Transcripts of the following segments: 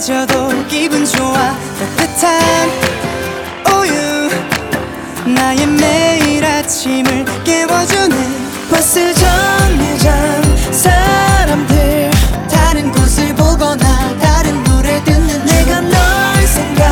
마셔도 기분 좋아. 따뜻한 우유 나의 매일 아침을 깨워주네. 버스 정류장 사람들 다른 곳을 보거나 다른 노래 듣는 내가 널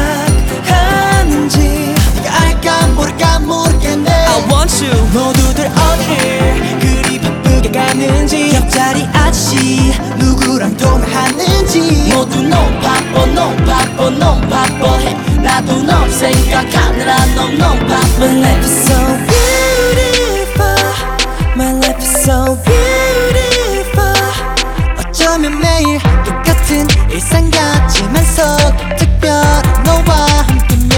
생각하는지 네가 알까 모르겠네. I want you. 모두들 어디를 그리 바쁘게 가는지 옆자리 아저씨 누구랑 통화하는지 모두 너무 바빠 너무 바빠 너무 바빠해. 나도 널 생각하느라 너무 바빠. My life is so beautiful. My life is so beautiful. 어쩌면 매일 똑같은 일상 같지만서 특별한 너와 함께면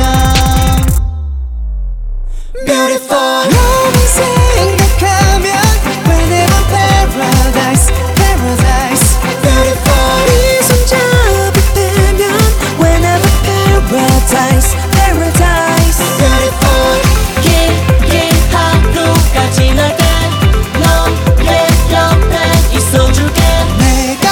beautiful. 너만 생각하면 whenever paradise paradise beautiful. 네 손잡이 되면 whenever paradise paradise beautiful. 긴 하루가 지날 때 너의 옆에 있어줄게. 내가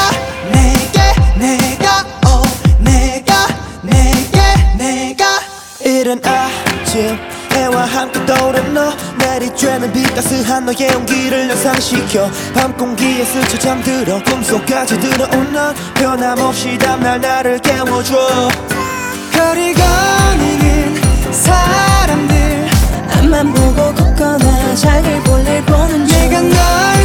이른 아침 해와 함께 떠오른 너 내리쬐는 빛 따스한 너의 온기를 연상시켜 밤 공기에 스쳐 잠들어 꿈속까지 들어온 넌 변함없이 다음날 나를 깨워줘. 거리 거니는 사람들 앞만 보고 걷거나 자기 볼일 보는 중 내가 널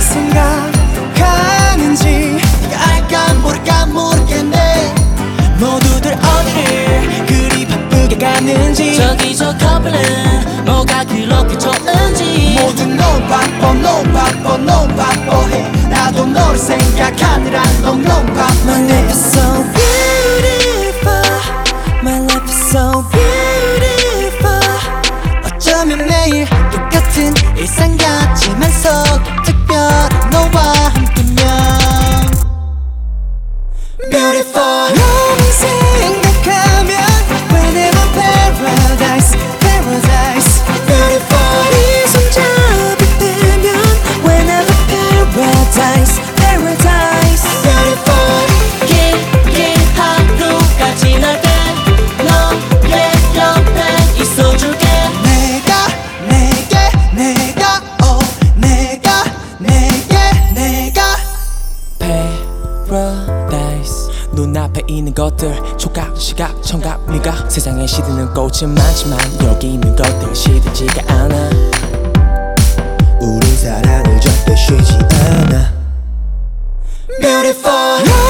생각하는지 네가 알까 모르겠네. 모두들 어디를 그리 바쁘게 가는지 저기 저 커플은 뭐가 그렇게 좋은지 모두 너무 바빠 너무 바빠 너무 바빠해. 나도 널 생각하느라 너무 바빠. My life is so beautiful. My life is so beautiful. 어쩌면 매일 똑같은 일상 같지만서 특별한 너와 함께면 beautiful. 너만 생각하면 whenever paradise paradise beautiful. 네 손잡이 되면 whenever paradise paradise beautiful. 긴 하루가 지날 때 너의 옆에 있어줄게. 내가 Paradise 눈앞에 있는 것들 촉각, 시각, 청각, 미각 세상에 시드는 꽃은 많지만 여기 있는 것들 시들지가 않아. 우린 사랑을 절대 쉬지 않아. beautiful.